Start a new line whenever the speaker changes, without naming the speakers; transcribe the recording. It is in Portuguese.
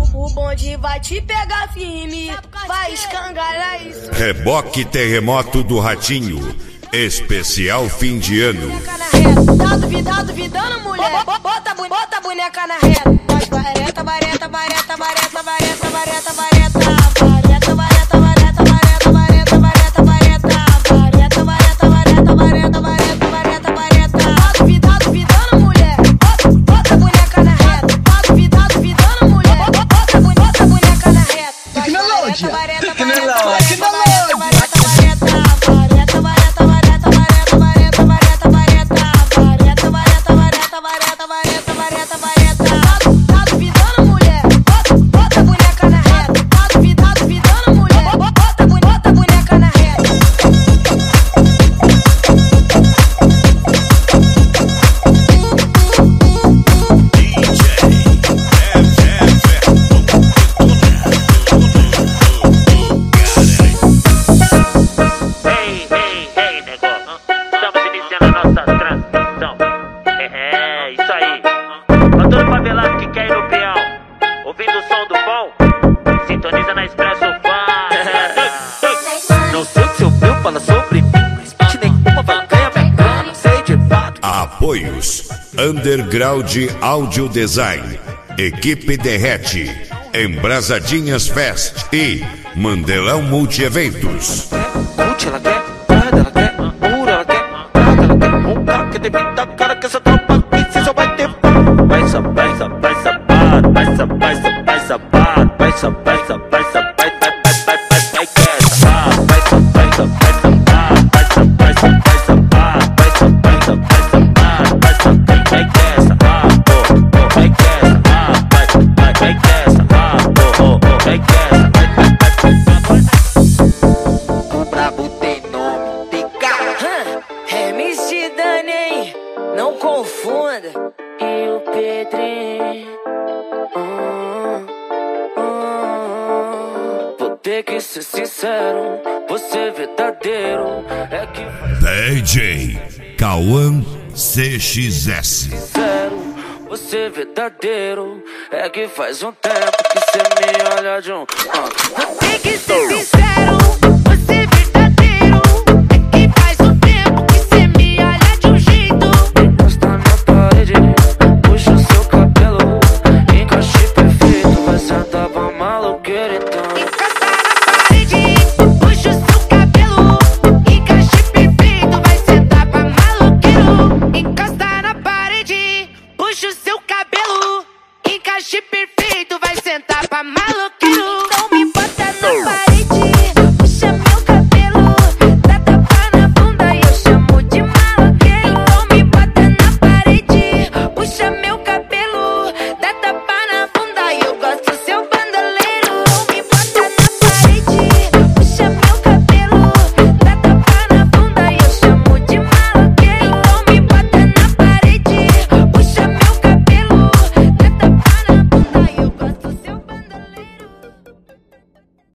O bonde vai te pegar firme, vai escangalhar isso.
Reboque terremoto do Ratinho, especial fim de ano.
Tá duvidando, mulher? Bota a boneca na reta. Vareta, vareta, vareta, vareta, vareta, vareta, vareta. Vareta, vareta, vareta, vareta, vareta, vareta, vareta. Vareta, vareta, vareta, vareta, vareta, vareta, vareta. Tá duvidando, mulher? Bota a boneca na reta. Tá duvidando, mulher? Bota a boneca na reta.
Tecnologia,
Vareta,
tecnologia.
Apoios: Underground Audio Design, Equipe Derrete, Embrasadinhas Fest e Mandelão Multieventos.
Curte, ela quer, ela quer, pura, ela quer, ela quer, um carro que tem da cara que essa tropa aqui cê só vai ter. Vai sabado, vai sabado, vai sabado, vai sabado, vai sabado, vai sabado, vai sabado, vai sabado.
Não confunda. E o Pedrinho. Vou ter que ser sincero, você verdadeiro é que faz.
DJ Cauã CXS.
Sincero, você verdadeiro é que faz um tempo que você me olha de um. Vou ter que ser sincero, você verdadeiro é que faz um tempo que você me olha de um jeito. Puxa o seu cabelo, encaixe perfeito, vai sentar pra maloqueira então. Encosta na parede, puxa o seu cabelo, encaixe perfeito, vai sentar pra maloqueiro. Encosta na parede, puxa o seu cabelo, encaixe perfeito, vai sentar pra maloqueiro.